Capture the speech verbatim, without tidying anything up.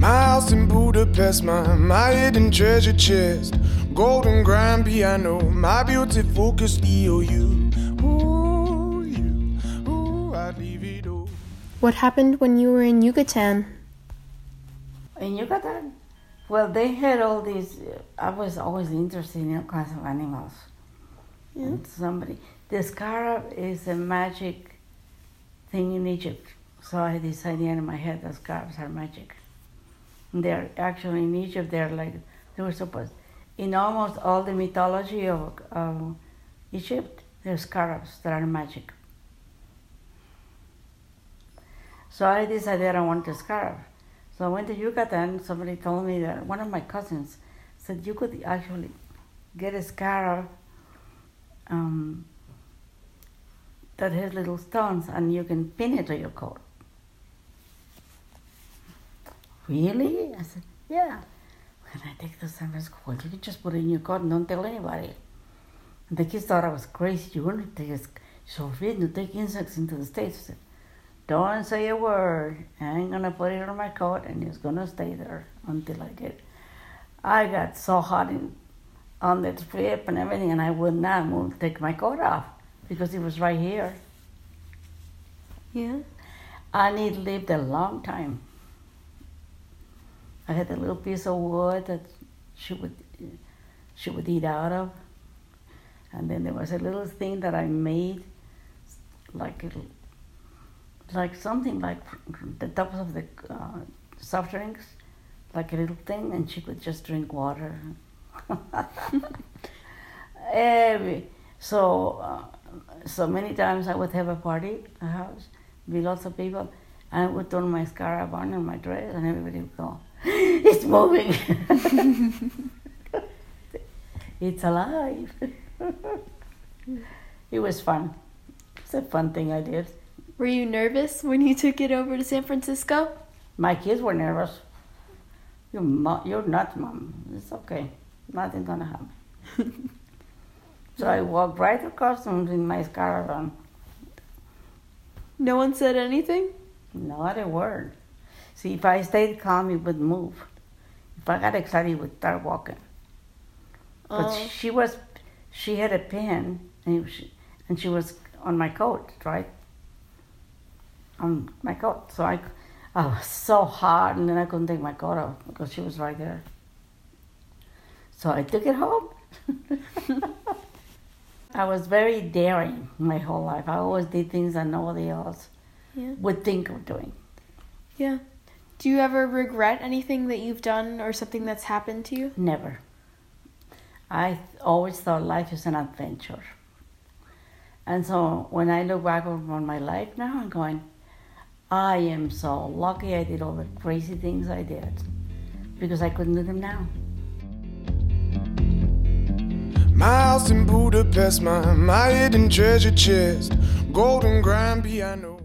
My house in Budapest, my, my hidden treasure chest, golden grand piano, my beautiful Castillo, you, ooh, you, ooh, I'd leave it all. What happened when you were in Yucatan? In Yucatan? Well, they had all these, uh, I was always interested in all kinds of animals. Yeah. And somebody, the scarab is a magic thing in Egypt. So I had this idea in my head that scarabs are magic. And they're actually in Egypt, they're like, they were supposed, in almost all the mythology of uh, Egypt, there's scarabs that are magic. So I decided I wanted a scarab. So I went to Yucatan, somebody told me that, one of my cousins said you could actually get a scarab um, that has little stones and you can pin it to your coat. Really? I said, yeah. And I take the San Francisco, well, you can just put it in your coat and don't tell anybody. And the kids thought I was crazy. You're going to take a, so forbidden to take insects into the States. I said, don't say a word. I'm going to put it on my coat and it's going to stay there until I get. I got so hot in, on the trip and everything, and I would not move, take my coat off because it was right here. Yeah. And it lived a long time. I had a little piece of wood that she would she would eat out of. And then there was a little thing that I made, like a, like something like the tops of the uh, soft drinks, like a little thing, and she could just drink water. Every, so, uh, so many times I would have a party at the house, be lots of people, and I would turn my scarab on in my dress, and everybody would go, it's moving. It's alive. It was fun. It's a fun thing I did. Were you nervous when you took it over to San Francisco? My kids were nervous. You're, mo- you're nuts, Mom. It's okay. Nothing's gonna happen. So I walked right across them in my scarf on. No one said anything? Not a word. See, if I stayed calm, it would move. If I got excited, it would start walking. But Oh. she was, she had a pin, and she, and she was on my coat, right? On my coat. So I, I was so hot, and then I couldn't take my coat off because she was right there. So I took it home. I was very daring my whole life. I always did things that nobody else Yeah. would think of doing. Yeah. Do you ever regret anything that you've done or something that's happened to you? Never. I th- always thought life is an adventure. And so when I look back on my life now, I'm going, I am so lucky I did all the crazy things I did because I couldn't do them now. My house in Budapest, my, my hidden treasure chest, golden grand piano.